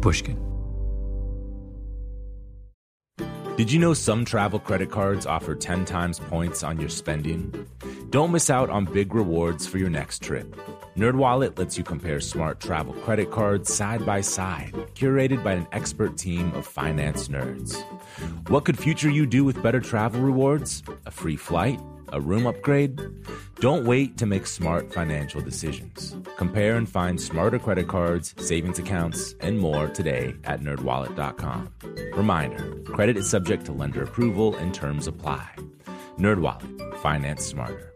Pushkin. Did you know some travel credit cards offer 10 times points on your spending? Don't miss out on big rewards for your next trip. NerdWallet lets you compare smart travel credit cards side by side, curated by an expert team of finance nerds. What could future you do with better travel rewards? A free flight? A room upgrade? Don't wait to make smart financial decisions. Compare and find smarter credit cards, savings accounts, and more today at nerdwallet.com. Reminder, credit is subject to lender approval and terms apply. NerdWallet, finance smarter.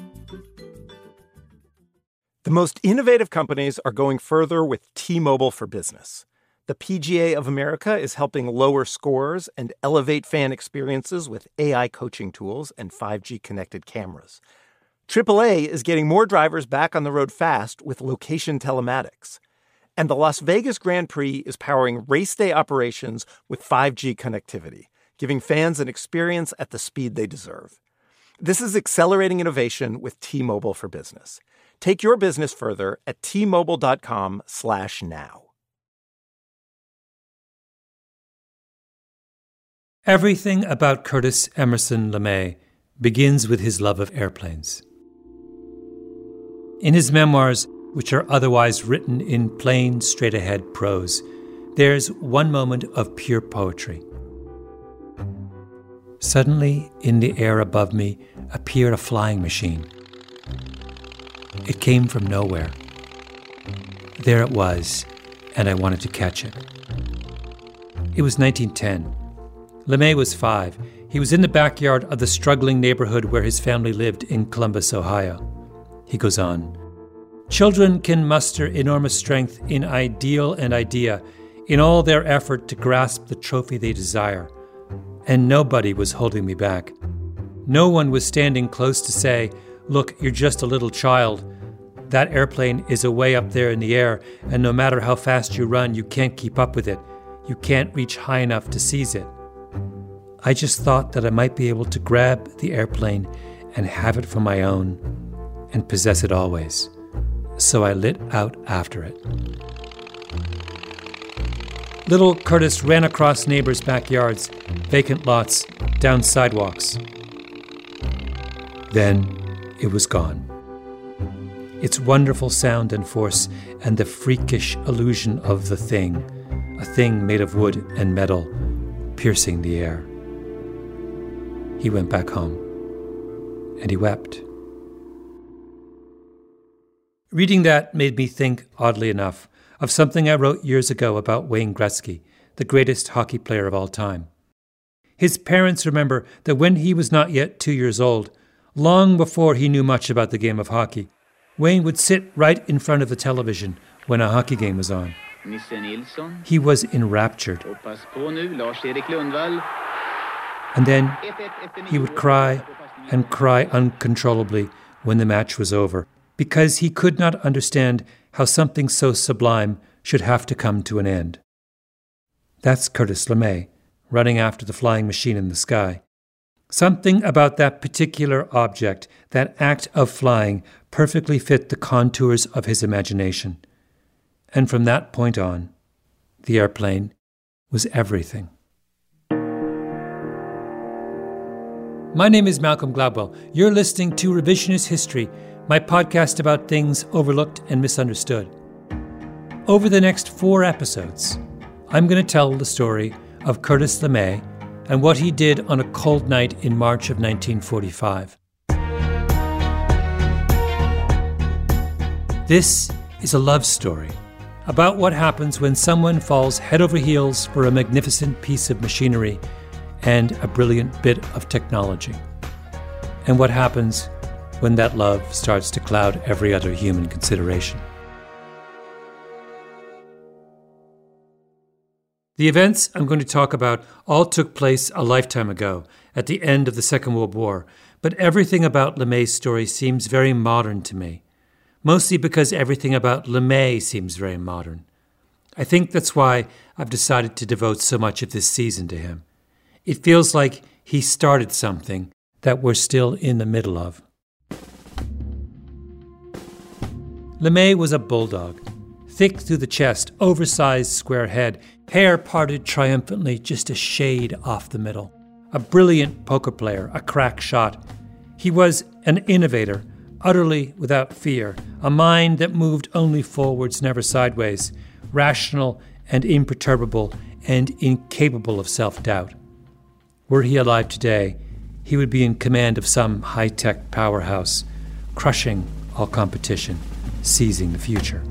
The most innovative companies are going further with T-Mobile for Business. The PGA of America is helping lower scores and elevate fan experiences with AI coaching tools and 5G connected cameras. AAA is getting more drivers back on the road fast with location telematics. And the Las Vegas Grand Prix is powering race day operations with 5G connectivity, giving fans an experience at the speed they deserve. This is accelerating innovation with T-Mobile for Business. Take your business further at T-Mobile.com/now. Everything about Curtis Emerson LeMay begins with his love of airplanes. In his memoirs, which are otherwise written in plain, straight-ahead prose, there's one moment of pure poetry. Suddenly, in the air above me, appeared a flying machine. It came from nowhere. There it was, and I wanted to catch it. It was 1910. LeMay was 5. He was in the backyard of the struggling neighborhood where his family lived in Columbus, Ohio. He goes on, "Children can muster enormous strength in ideal and idea, in all their effort to grasp the trophy they desire. And nobody was holding me back. No one was standing close to say, 'Look, you're just a little child. That airplane is away up there in the air, and no matter how fast you run, you can't keep up with it. You can't reach high enough to seize it.' I just thought that I might be able to grab the airplane and have it for my own and possess it always. So I lit out after it." Little Curtis ran across neighbors' backyards, vacant lots, down sidewalks. Then it was gone. Its wonderful sound and force and the freakish illusion of the thing, a thing made of wood and metal, piercing the air. He went back home, and he wept. Reading that made me think, oddly enough, of something I wrote years ago about Wayne Gretzky, the greatest hockey player of all time. His parents remember that when he was not yet 2 years old, long before he knew much about the game of hockey, Wayne would sit right in front of the television when a hockey game was on. He was enraptured. And then he would cry and cry uncontrollably when the match was over, because he could not understand how something so sublime should have to come to an end. That's Curtis LeMay, running after the flying machine in the sky. Something about that particular object, that act of flying, perfectly fit the contours of his imagination. And from that point on, the airplane was everything. My name is Malcolm Gladwell. You're listening to Revisionist History, my podcast about things overlooked and misunderstood. Over the next 4 episodes, I'm going to tell the story of Curtis LeMay and what he did on a cold night in March of 1945. This is a love story about what happens when someone falls head over heels for a magnificent piece of machinery and a brilliant bit of technology, and what happens when that love starts to cloud every other human consideration. The events I'm going to talk about all took place a lifetime ago, at the end of the Second World War, but everything about LeMay's story seems very modern to me, mostly because everything about LeMay seems very modern. I think that's why I've decided to devote so much of this season to him. It feels like he started something that we're still in the middle of. LeMay was a bulldog, thick through the chest, oversized square head, hair parted triumphantly just a shade off the middle. A brilliant poker player, a crack shot. He was an innovator, utterly without fear, a mind that moved only forwards, never sideways, rational and imperturbable and incapable of self-doubt. Were he alive today, he would be in command of some high-tech powerhouse, crushing all competition, seizing the future.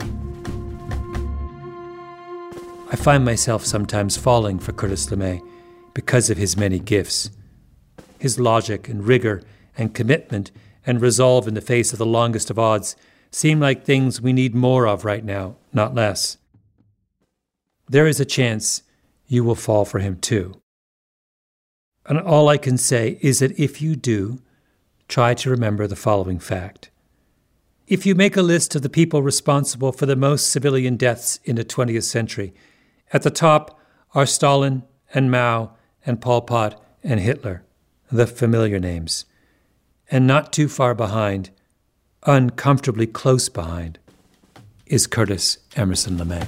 I find myself sometimes falling for Curtis LeMay because of his many gifts. His logic and rigor and commitment and resolve in the face of the longest of odds seem like things we need more of right now, not less. There is a chance you will fall for him too. And all I can say is that if you do, try to remember the following fact. If you make a list of the people responsible for the most civilian deaths in the 20th century, at the top are Stalin and Mao and Pol Pot and Hitler, the familiar names. And not too far behind, uncomfortably close behind, is Curtis Emerson LeMay.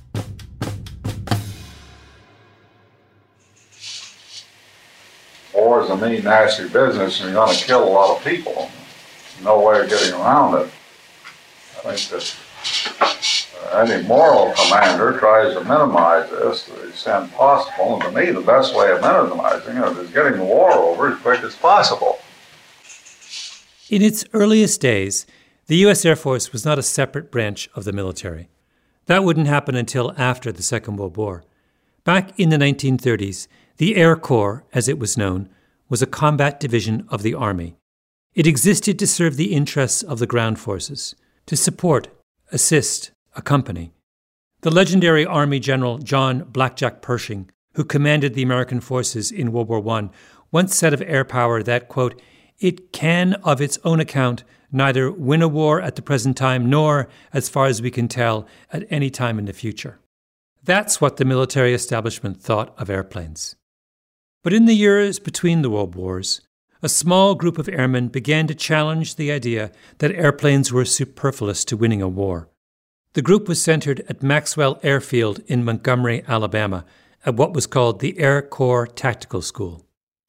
War is a mean, nasty business, and you're going to kill a lot of people. No way of getting around it. I think that any moral commander tries to minimize this to the extent possible, and to me the best way of minimizing it is getting the war over as quick as possible. In its earliest days, the U.S. Air Force was not a separate branch of the military. That wouldn't happen until after the Second World War. Back in the 1930s, the Air Corps, as it was known, was a combat division of the Army. It existed to serve the interests of the ground forces, to support, assist, accompany. The legendary Army General John Blackjack Pershing, who commanded the American forces in World War I, once said of air power that, quote, "It can, of its own account, neither win a war at the present time nor, as far as we can tell, at any time in the future." That's what the military establishment thought of airplanes. But in the years between the world wars, a small group of airmen began to challenge the idea that airplanes were superfluous to winning a war. The group was centered at Maxwell Airfield in Montgomery, Alabama, at what was called the Air Corps Tactical School.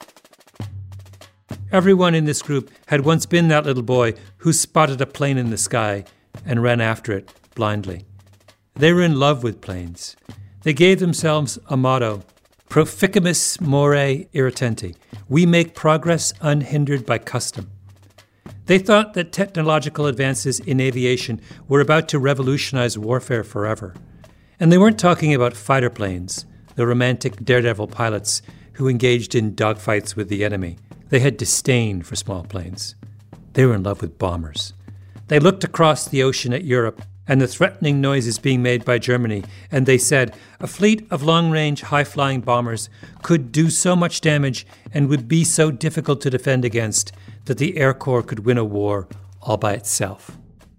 Everyone in this group had once been that little boy who spotted a plane in the sky and ran after it blindly. They were in love with planes. They gave themselves a motto, Proficamus more irritante. We make progress unhindered by custom. They thought that technological advances in aviation were about to revolutionize warfare forever. And they weren't talking about fighter planes, the romantic daredevil pilots who engaged in dogfights with the enemy. They had disdain for small planes. They were in love with bombers. They looked across the ocean at Europe and the threatening noises being made by Germany, and they said a fleet of long-range, high-flying bombers could do so much damage and would be so difficult to defend against that the Air Corps could win a war all by itself.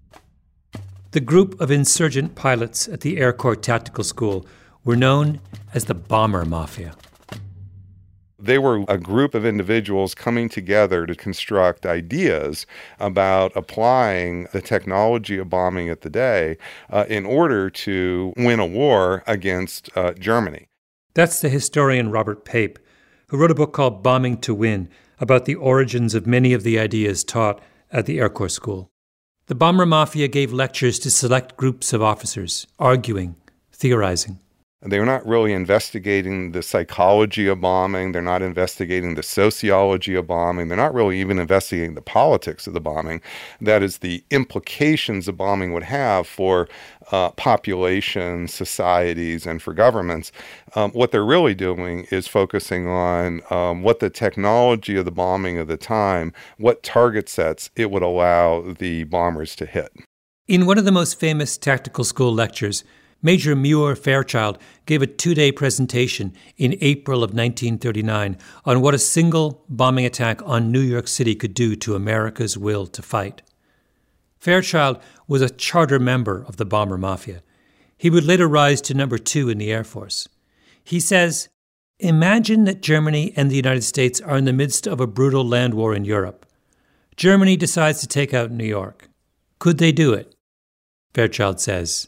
The group of insurgent pilots at the Air Corps Tactical School were known as the Bomber Mafia. They were a group of individuals coming together to construct ideas about applying the technology of bombing at the day in order to win a war against Germany. That's the historian Robert Pape, who wrote a book called Bombing to Win, about the origins of many of the ideas taught at the Air Corps School. The Bomber Mafia gave lectures to select groups of officers, arguing, theorizing. They're not really investigating the psychology of bombing. They're not investigating the sociology of bombing. They're not really even investigating the politics of the bombing. That is, the implications of bombing would have for populations, societies, and for governments. What they're really doing is focusing on what the technology of the bombing of the time, what target sets it would allow the bombers to hit. In one of the most famous tactical school lectures, Major Muir Fairchild gave a 2-day presentation in April of 1939 on what a single bombing attack on New York City could do to America's will to fight. Fairchild was a charter member of the Bomber Mafia. He would later rise to number 2 in the Air Force. He says, "Imagine that Germany and the United States are in the midst of a brutal land war in Europe. Germany decides to take out New York. Could they do it?" Fairchild says,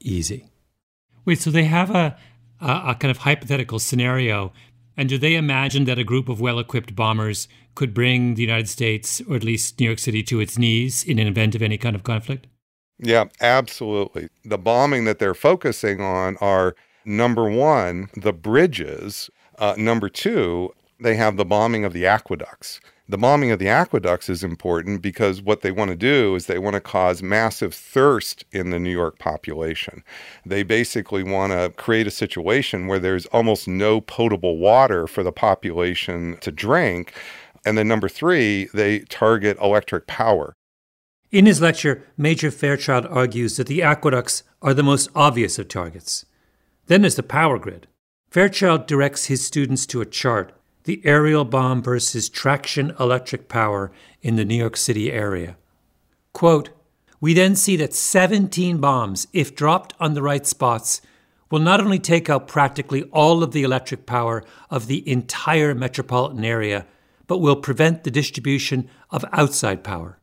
easy. Wait, so they have a kind of hypothetical scenario, and do they imagine that a group of well-equipped bombers could bring the United States, or at least New York City, to its knees in an event of any kind of conflict? Yeah, absolutely. The bombing that they're focusing on are, number one, the bridges. Number two, they have the bombing of the aqueducts. The bombing of the aqueducts is important because what they want to do is they want to cause massive thirst in the New York population. They basically want to create a situation where there's almost no potable water for the population to drink. And then number three, they target electric power. In his lecture, Major Fairchild argues that the aqueducts are the most obvious of targets. Then there's the power grid. Fairchild directs his students to a chart, the aerial bomb versus traction electric power in the New York City area. Quote, "We then see that 17 bombs, if dropped on the right spots, will not only take out practically all of the electric power of the entire metropolitan area, but will prevent the distribution of outside power."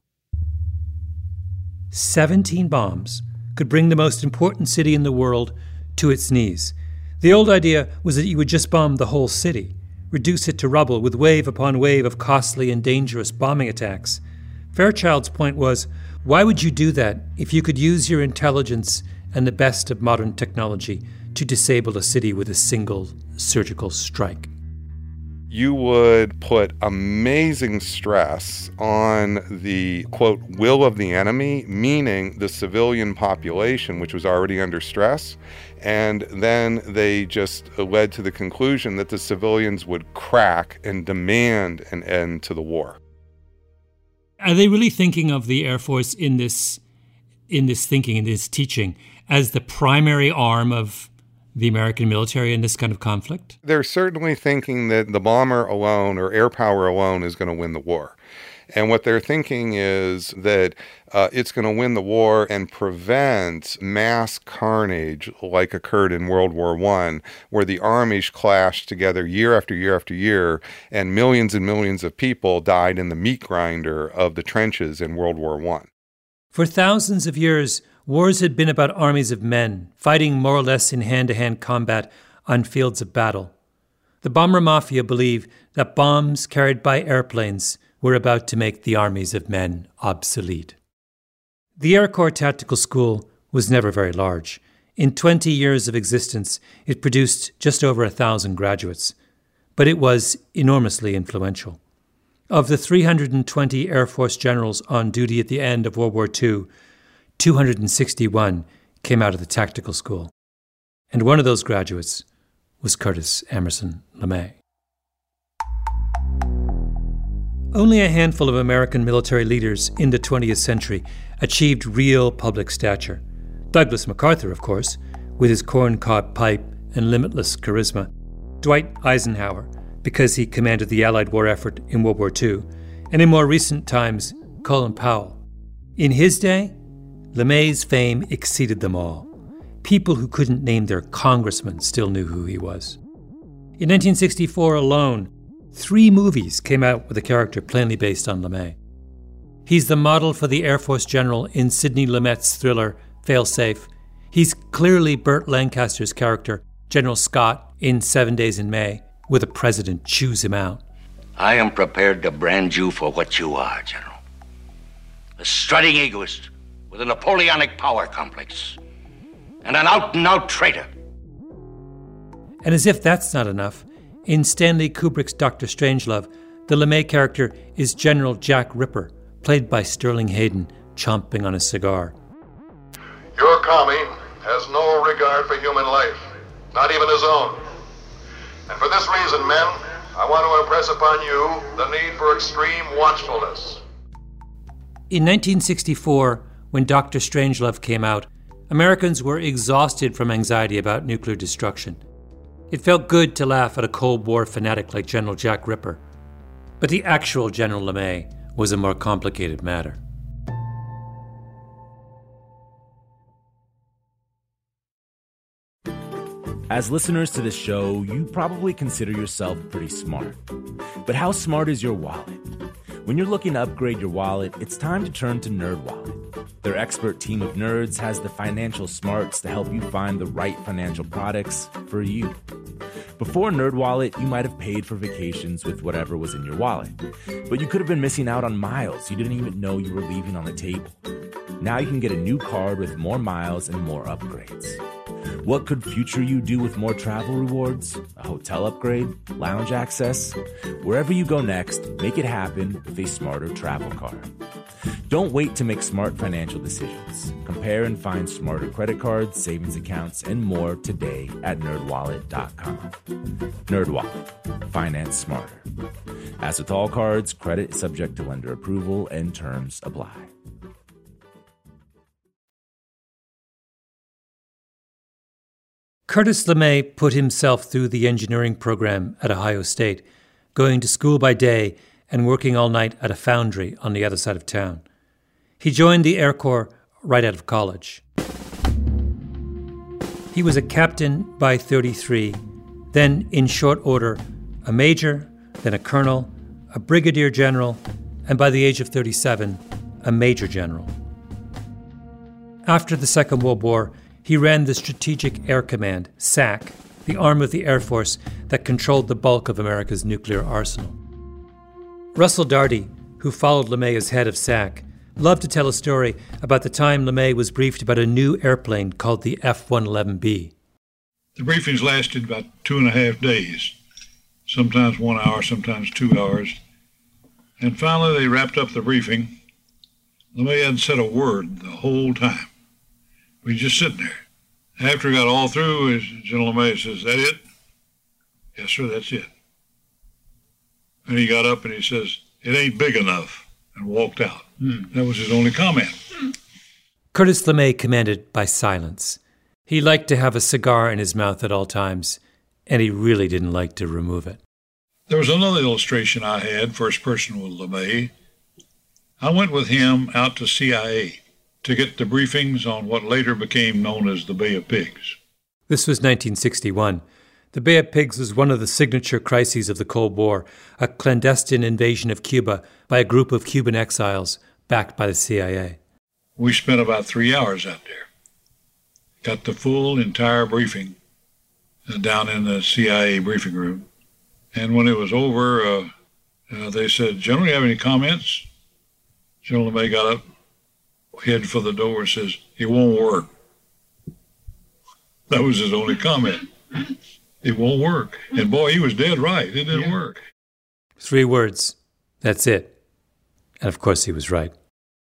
17 bombs could bring the most important city in the world to its knees. The old idea was that you would just bomb the whole city, reduce it to rubble with wave upon wave of costly and dangerous bombing attacks. Fairchild's point was, why would you do that if you could use your intelligence and the best of modern technology to disable a city with a single surgical strike? You would put amazing stress on the, quote, will of the enemy, meaning the civilian population, which was already under stress. And then they just led to the conclusion that the civilians would crack and demand an end to the war. Are they really thinking of the Air Force in this teaching, as the primary arm of the American military in this kind of conflict? They're certainly thinking that the bomber alone or air power alone is going to win the war. And what they're thinking is that it's going to win the war and prevent mass carnage like occurred in World War I, where the armies clashed together year after year after year, and millions of people died in the meat grinder of the trenches in World War I. For thousands of years, wars had been about armies of men, fighting more or less in hand-to-hand combat on fields of battle. The bomber mafia believed that bombs carried by airplanes were about to make the armies of men obsolete. The Air Corps Tactical School was never very large. In 20 years of existence, it produced just over 1,000 graduates, but it was enormously influential. Of the 320 Air Force generals on duty at the end of World War II, 261 came out of the tactical school. And one of those graduates was Curtis Emerson LeMay. Only a handful of American military leaders in the 20th century achieved real public stature. Douglas MacArthur, of course, with his corncob pipe and limitless charisma. Dwight Eisenhower, because he commanded the Allied war effort in World War II. And in more recent times, Colin Powell. In his day, LeMay's fame exceeded them all. People who couldn't name their congressman still knew who he was. In 1964 alone, 3 movies came out with a character plainly based on LeMay. He's the model for the Air Force general in Sidney Lumet's thriller, Failsafe. He's clearly Burt Lancaster's character, General Scott, in 7 Days in May, where the president chews him out. I am prepared to brand you for what you are, General. A strutting egoist with a Napoleonic power complex. And an out-and-out traitor. And as if that's not enough, in Stanley Kubrick's Dr. Strangelove, the LeMay character is General Jack Ripper, played by Sterling Hayden, chomping on a cigar. Your commie has no regard for human life, not even his own. And for this reason, men, I want to impress upon you the need for extreme watchfulness. In 1964, when Dr. Strangelove came out, Americans were exhausted from anxiety about nuclear destruction. It felt good to laugh at a Cold War fanatic like General Jack Ripper. But the actual General LeMay was a more complicated matter. As listeners to this show, you probably consider yourself pretty smart. But how smart is your wallet? When you're looking to upgrade your wallet, it's time to turn to NerdWallet. Their expert team of nerds has the financial smarts to help you find the right financial products for you. Before NerdWallet, you might have paid for vacations with whatever was in your wallet, but you could have been missing out on miles you didn't even know you were leaving on the table. Now you can get a new card with more miles and more upgrades. What could future you do with more travel rewards? A hotel upgrade? Lounge access? Wherever you go next, make it happen with a smarter travel card. Don't wait to make smart financial decisions. Compare and find smarter credit cards, savings accounts, and more today at NerdWallet.com. NerdWallet. Finance smarter. As with all cards, credit is subject to lender approval and terms apply. Curtis LeMay put himself through the engineering program at Ohio State, going to school by day and working all night at a foundry on the other side of town. He joined the Air Corps right out of college. He was a captain by 33, then in short order, a major, then a colonel, a brigadier general, and by the age of 37, a major general. After the Second World War, he ran the Strategic Air Command, SAC, the arm of the Air Force that controlled the bulk of America's nuclear arsenal. Russell Darty, who followed LeMay as head of SAC, loved to tell a story about the time LeMay was briefed about a new airplane called the F-111B. The briefings lasted about 2.5 days, sometimes 1 hour, sometimes 2 hours. And finally they wrapped up the briefing. LeMay hadn't said a word the whole time. We were just sitting there. After he got all through, General LeMay says, "That it?" "Yes, sir, that's it." And he got up and he says, "It ain't big enough," and walked out. That was his only comment. Curtis LeMay commanded by silence. He liked to have a cigar in his mouth at all times, and he really didn't like to remove it. There was another illustration I had, first person with LeMay. I went with him out to CIA to get the briefings on what later became known as the Bay of Pigs. This was 1961. The Bay of Pigs was one of the signature crises of the Cold War, a clandestine invasion of Cuba by a group of Cuban exiles backed by the CIA. We spent about 3 hours out there. Got the full, entire briefing down in the CIA briefing room. And when it was over, they said, "General, you have any comments?" General LeMay got up, head for the door, and says, "It won't work." That was his only comment. It won't work. And boy, he was dead right. It didn't work. 3 words. That's it. And of course he was right.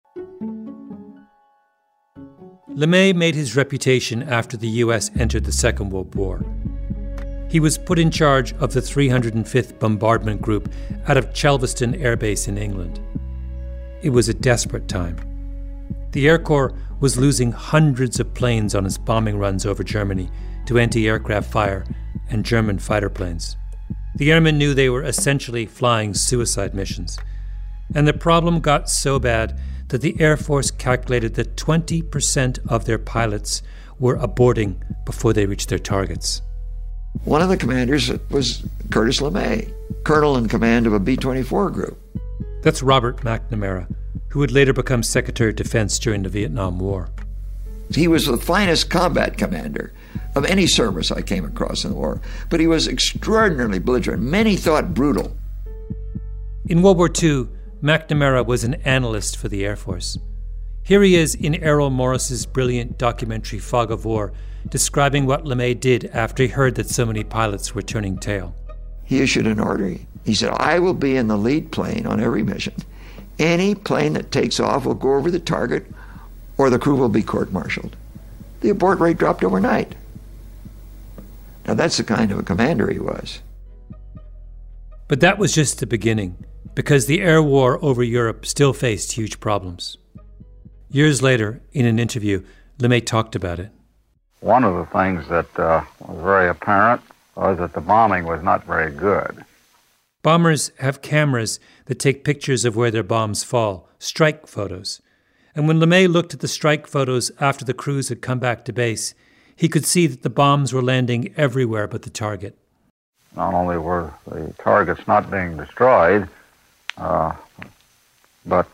LeMay made his reputation after the U.S. entered the Second World War. He was put in charge of the 305th Bombardment Group out of Chelveston Air Base in England. It was a desperate time. The Air Corps was losing hundreds of planes on its bombing runs over Germany to anti-aircraft fire and German fighter planes. The airmen knew they were essentially flying suicide missions. And the problem got so bad that the Air Force calculated that 20% of their pilots were aborting before they reached their targets. One of the commanders was Curtis LeMay, colonel in command of a B-24 group. That's Robert McNamara, who would later become Secretary of Defense during the Vietnam War. He was the finest combat commander of any service I came across in the war, but he was extraordinarily belligerent. Many thought brutal. In World War II, McNamara was an analyst for the Air Force. Here he is in Errol Morris's brilliant documentary Fog of War, describing what LeMay did after he heard that so many pilots were turning tail. He issued an order. He said, "I will be in the lead plane on every mission. Any plane that takes off will go over the target or the crew will be court-martialed." The abort rate dropped overnight. Now that's the kind of a commander he was. But that was just the beginning, because the air war over Europe still faced huge problems. Years later, in an interview, LeMay talked about it. One of the things that was very apparent was that the bombing was not very good. Bombers have cameras that take pictures of where their bombs fall, strike photos. And when LeMay looked at the strike photos after the crews had come back to base, he could see that the bombs were landing everywhere but the target. Not only were the targets not being destroyed, but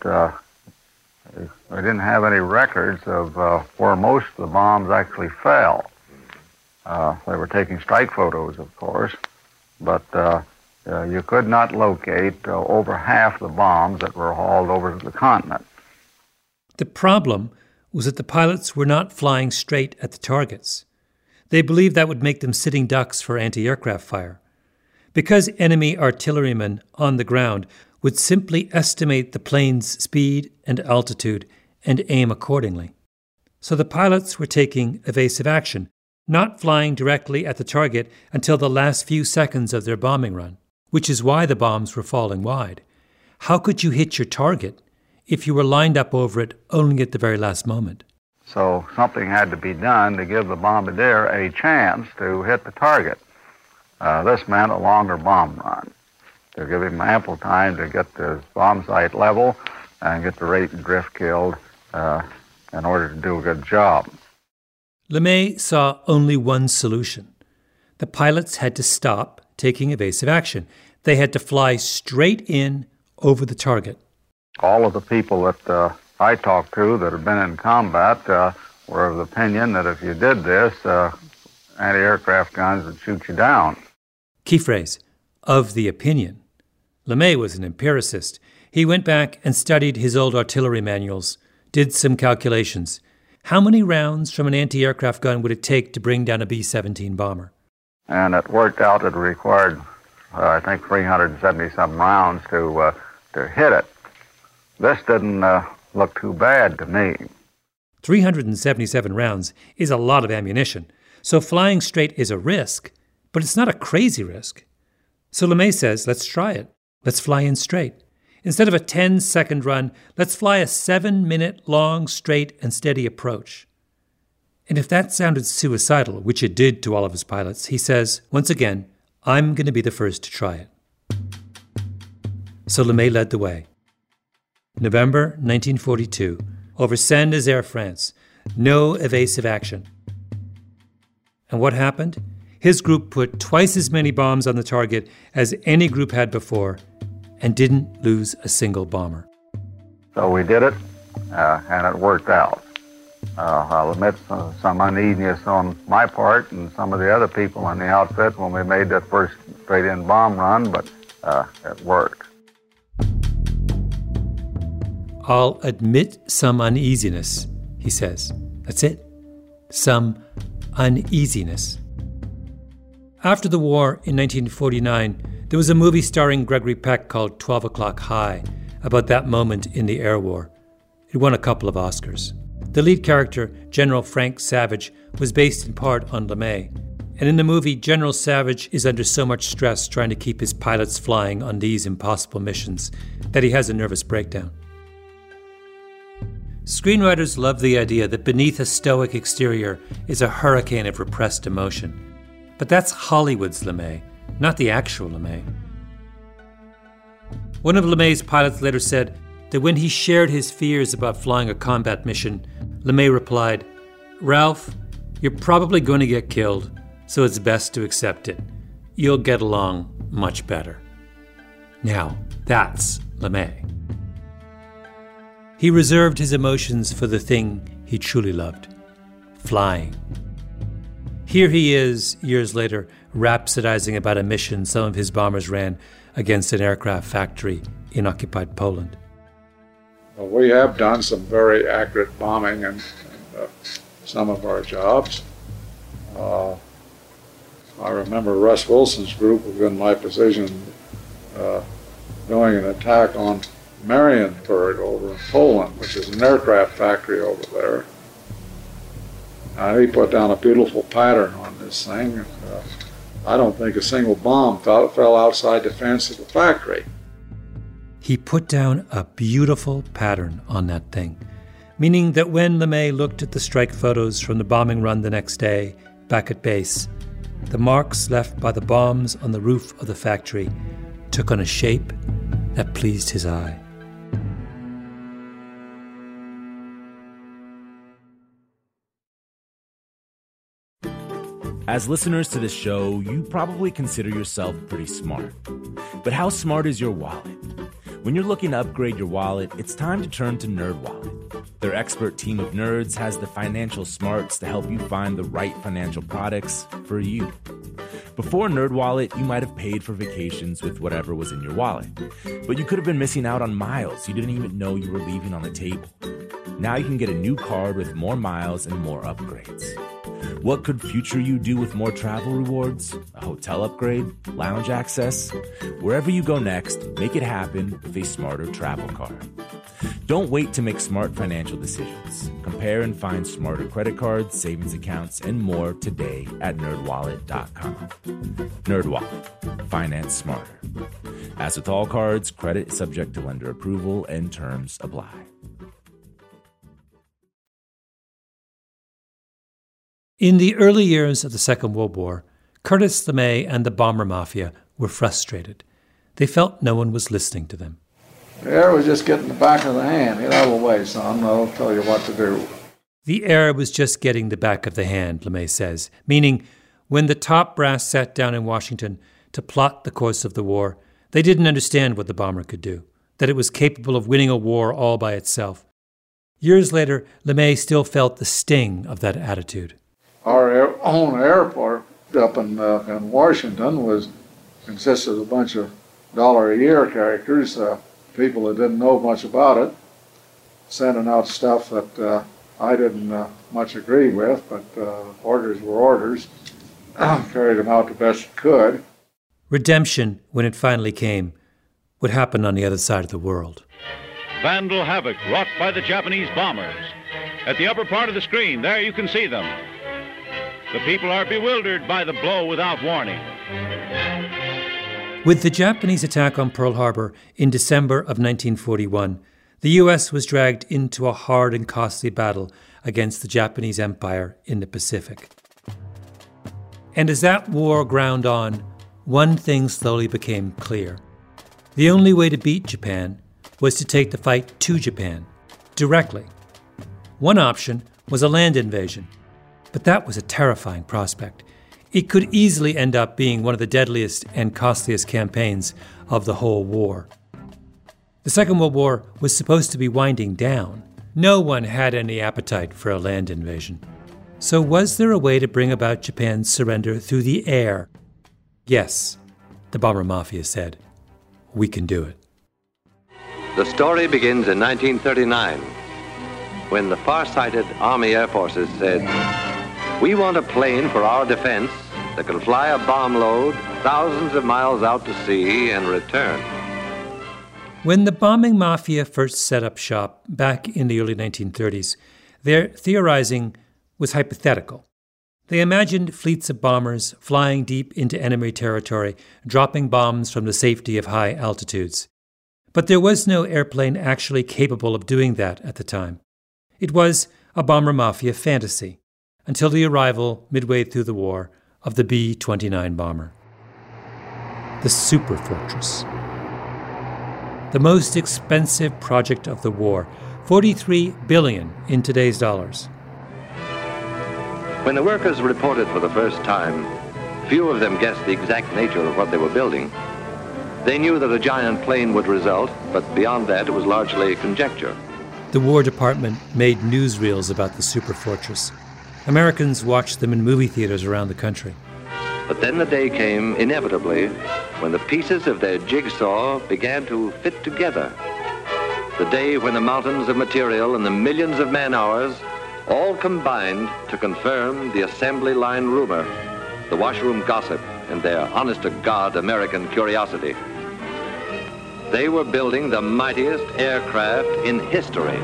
we didn't have any records of where most of the bombs actually fell. They were taking strike photos, of course, but you could not locate over half the bombs that were hauled over to the continent. The problem was that the pilots were not flying straight at the targets. They believed that would make them sitting ducks for anti-aircraft fire, because enemy artillerymen on the ground would simply estimate the plane's speed and altitude and aim accordingly. So the pilots were taking evasive action, not flying directly at the target until the last few seconds of their bombing run, which is why the bombs were falling wide. How could you hit your target if you were lined up over it only at the very last moment? So something had to be done to give the bombardier a chance to hit the target. This meant a longer bomb run to give him ample time to get the bomb sight level and get the rate and drift killed in order to do a good job. LeMay saw only one solution. The pilots had to stop taking evasive action. They had to fly straight in over the target. All of the people that I talked to that had been in combat were of the opinion that if you did this, anti-aircraft guns would shoot you down. Key phrase, of the opinion. LeMay was an empiricist. He went back and studied his old artillery manuals, did some calculations. How many rounds from an anti-aircraft gun would it take to bring down a B-17 bomber? And it worked out it required, I think, 370-some rounds to hit it. This didn't look too bad to me. 377 rounds is a lot of ammunition, so flying straight is a risk, but it's not a crazy risk. So LeMay says, let's try it. Let's fly in straight. Instead of a 10-second run, let's fly a 7-minute long, straight and steady approach. And if that sounded suicidal, which it did to all of his pilots, he says, once again, I'm going to be the first to try it. So LeMay led the way. November 1942, over Saint-Nazaire, France. No evasive action. And what happened? His group put twice as many bombs on the target as any group had before and didn't lose a single bomber. So we did it, and it worked out. I'll admit some uneasiness on my part and some of the other people in the outfit when we made that first straight-in bomb run, but it worked. I'll admit some uneasiness, he says. That's it. Some uneasiness. After the war in 1949, there was a movie starring Gregory Peck called 12 O'Clock High about that moment in the air war. It won a couple of Oscars. The lead character, General Frank Savage, was based in part on LeMay. And in the movie, General Savage is under so much stress trying to keep his pilots flying on these impossible missions that he has a nervous breakdown. Screenwriters love the idea that beneath a stoic exterior is a hurricane of repressed emotion. But that's Hollywood's LeMay, not the actual LeMay. One of LeMay's pilots later said that when he shared his fears about flying a combat mission, LeMay replied, "Ralph, you're probably going to get killed, so it's best to accept it. You'll get along much better." Now, that's LeMay. He reserved his emotions for the thing he truly loved, flying. Here he is, years later, rhapsodizing about a mission some of his bombers ran against an aircraft factory in occupied Poland. Well, we have done some very accurate bombing in some of our jobs. I remember Russ Wilson's group was in my position doing an attack on Marienburg over in Poland, which is an aircraft factory over there. And he put down a beautiful pattern on this thing. And, I don't think a single bomb fell outside the fence of the factory. He put down a beautiful pattern on that thing, meaning that when LeMay looked at the strike photos from the bombing run the next day, back at base, the marks left by the bombs on the roof of the factory took on a shape that pleased his eye. As listeners to this show, you probably consider yourself pretty smart. But how smart is your wallet? When you're looking to upgrade your wallet, it's time to turn to NerdWallet. Their expert team of nerds has the financial smarts to help you find the right financial products for you. Before NerdWallet, you might have paid for vacations with whatever was in your wallet, but you could have been missing out on miles you didn't even know you were leaving on the table. Now you can get a new card with more miles and more upgrades. What could future you do with more travel rewards? A hotel upgrade? Lounge access? Wherever you go next, make it happen with a smarter travel card. Don't wait to make smart financial decisions. Compare and find smarter credit cards, savings accounts, and more today at nerdwallet.com. NerdWallet. Finance smarter. As with all cards, credit is subject to lender approval and terms apply. In the early years of the Second World War, Curtis LeMay and the bomber mafia were frustrated. They felt no one was listening to them. The air was just getting the back of the hand. Get out of the way, son. I'll tell you what to do. The air was just getting the back of the hand, LeMay says, meaning when the top brass sat down in Washington to plot the course of the war, they didn't understand what the bomber could do, that it was capable of winning a war all by itself. Years later, LeMay still felt the sting of that attitude. Our own airport up in Washington consisted of a bunch of dollar-a-year characters, people that didn't know much about it, sending out stuff that I didn't much agree with, but orders were orders. Carried them out the best you could. Redemption, when it finally came, would happen on the other side of the world. Vandal havoc wrought by the Japanese bombers. At the upper part of the screen, there you can see them. The people are bewildered by the blow without warning. With the Japanese attack on Pearl Harbor in December of 1941, the U.S. was dragged into a hard and costly battle against the Japanese Empire in the Pacific. And as that war ground on, one thing slowly became clear. The only way to beat Japan was to take the fight to Japan, directly. One option was a land invasion, but that was a terrifying prospect. It could easily end up being one of the deadliest and costliest campaigns of the whole war. The Second World War was supposed to be winding down. No one had any appetite for a land invasion. So was there a way to bring about Japan's surrender through the air? Yes, the bomber mafia said. We can do it. The story begins in 1939, when the far-sighted Army Air Forces said, "We want a plane for our defense that can fly a bomb load thousands of miles out to sea and return." When the bombing mafia first set up shop back in the early 1930s, their theorizing was hypothetical. They imagined fleets of bombers flying deep into enemy territory, dropping bombs from the safety of high altitudes. But there was no airplane actually capable of doing that at the time. It was a bomber mafia fantasy, until the arrival, midway through the war, of the B-29 bomber. The Super Fortress. The most expensive project of the war, $43 billion in today's dollars. When the workers reported for the first time, few of them guessed the exact nature of what they were building. They knew that a giant plane would result, but beyond that, it was largely conjecture. The War Department made newsreels about the Super Fortress. Americans watched them in movie theaters around the country. But then the day came, inevitably, when the pieces of their jigsaw began to fit together. The day when the mountains of material and the millions of man-hours all combined to confirm the assembly line rumor, the washroom gossip, and their honest-to-God American curiosity. They were building the mightiest aircraft in history.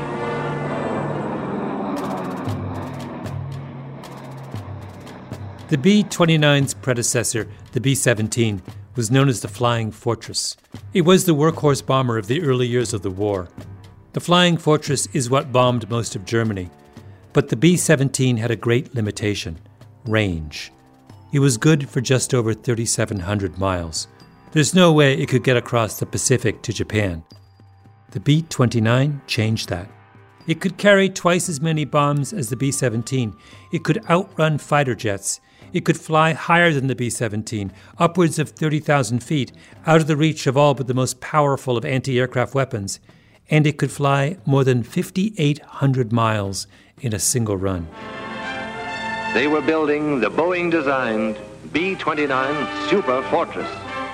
The B-29's predecessor, the B-17, was known as the Flying Fortress. It was the workhorse bomber of the early years of the war. The Flying Fortress is what bombed most of Germany. But the B-17 had a great limitation: range. It was good for just over 3,700 miles. There's no way it could get across the Pacific to Japan. The B-29 changed that. It could carry twice as many bombs as the B-17. It could outrun fighter jets. It could fly higher than the B-17, upwards of 30,000 feet, out of the reach of all but the most powerful of anti-aircraft weapons. And it could fly more than 5,800 miles in a single run. They were building the Boeing-designed B-29 Super Fortress.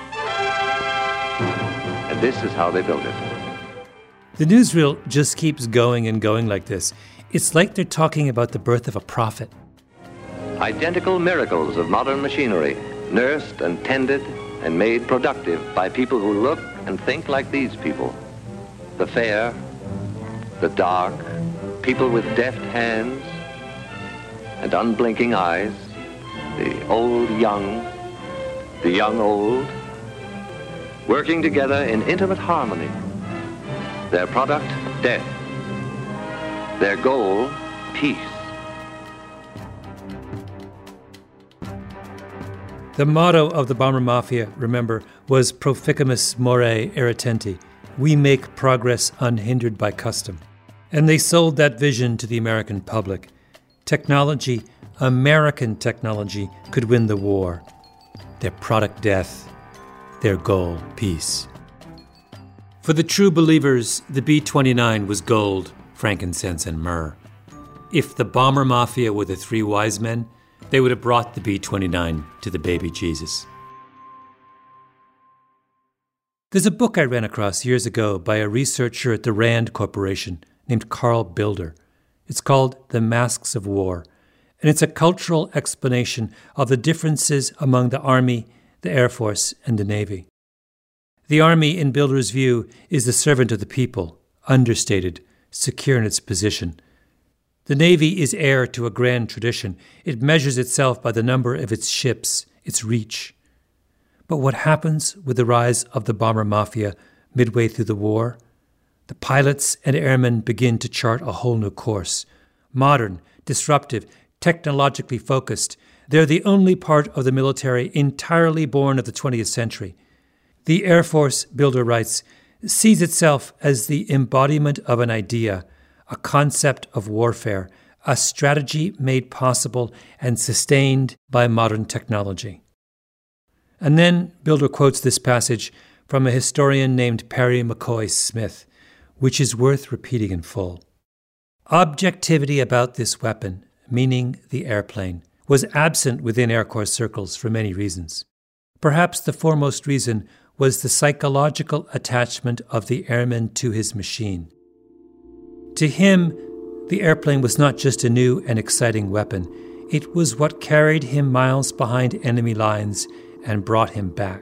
And this is how they built it. The newsreel just keeps going and going like this. It's like they're talking about the birth of a prophet. Identical miracles of modern machinery, nursed and tended and made productive by people who look and think like these people. The fair, the dark, people with deft hands and unblinking eyes, the old young, the young old, working together in intimate harmony. Their product, death. Their goal, peace. The motto of the Bomber Mafia, remember, was Proficamus more irritenti. We make progress unhindered by custom. And they sold that vision to the American public. Technology, American technology, could win the war. Their product, death. Their goal, peace. For the true believers, the B-29 was gold, frankincense, and myrrh. If the Bomber Mafia were the three wise men, they would have brought the B-29 to the baby Jesus. There's a book I ran across years ago by a researcher at the Rand Corporation named Carl Bilder. It's called The Masks of War, and it's a cultural explanation of the differences among the Army, the Air Force, and the Navy. The Army, in Bilder's view, is the servant of the people, understated, secure in its position. The Navy is heir to a grand tradition. It measures itself by the number of its ships, its reach. But what happens with the rise of the Bomber Mafia midway through the war? The pilots and airmen begin to chart a whole new course. Modern, disruptive, technologically focused, they're the only part of the military entirely born of the 20th century. The Air Force, Bilder writes, sees itself as the embodiment of an idea, a concept of warfare, a strategy made possible and sustained by modern technology. And then Bilder quotes this passage from a historian named Perry McCoy Smith, which is worth repeating in full. Objectivity about this weapon, meaning the airplane, was absent within Air Corps circles for many reasons. Perhaps the foremost reason was the psychological attachment of the airman to his machine. To him, the airplane was not just a new and exciting weapon. It was what carried him miles behind enemy lines and brought him back.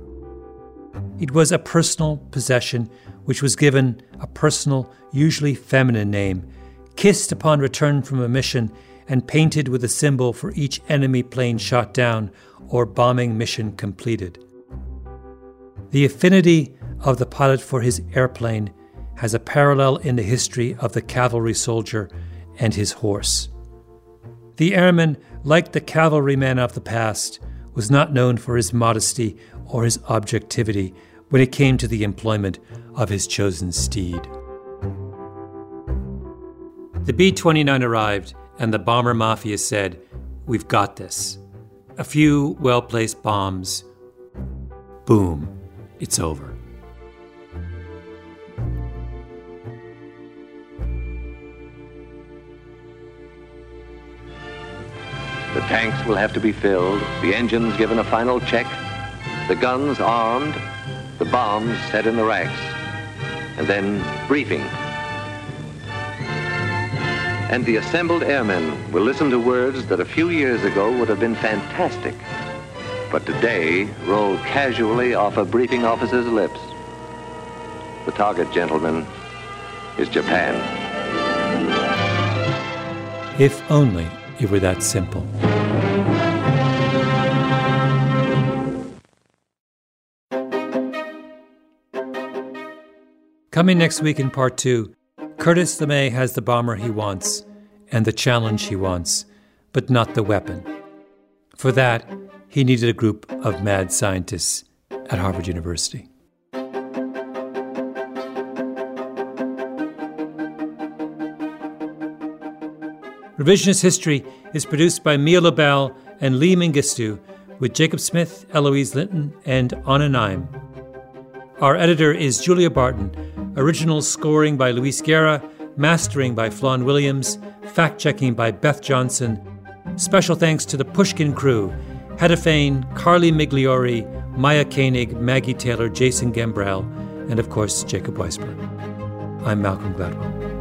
It was a personal possession which was given a personal, usually feminine name, kissed upon return from a mission and painted with a symbol for each enemy plane shot down or bombing mission completed. The affinity of the pilot for his airplane has a parallel in the history of the cavalry soldier and his horse. The airman, like the cavalryman of the past, was not known for his modesty or his objectivity when it came to the employment of his chosen steed. The B-29 arrived, and the Bomber Mafia said, "We've got this." A few well-placed bombs. Boom. It's over. The tanks will have to be filled, the engines given a final check, the guns armed, the bombs set in the racks, and then briefing. And the assembled airmen will listen to words that a few years ago would have been fantastic, but today roll casually off a briefing officer's lips. The target, gentlemen, is Japan. If only it were that simple. Coming next week in part 2, Curtis LeMay has the bomber he wants and the challenge he wants, but not the weapon. For that, he needed a group of mad scientists at Harvard University. Revisionist History is produced by Mia Lobel and Lee Mengistu, with Jacob Smith, Eloise Linton, and Anna Naim. Our editor is Julia Barton. Original scoring by Luis Guerra, mastering by Flawn Williams, fact-checking by Beth Johnson. Special thanks to the Pushkin crew, Hedda Fain, Carly Migliori, Maya Koenig, Maggie Taylor, Jason Gambrell, and of course, Jacob Weisberg. I'm Malcolm Gladwell.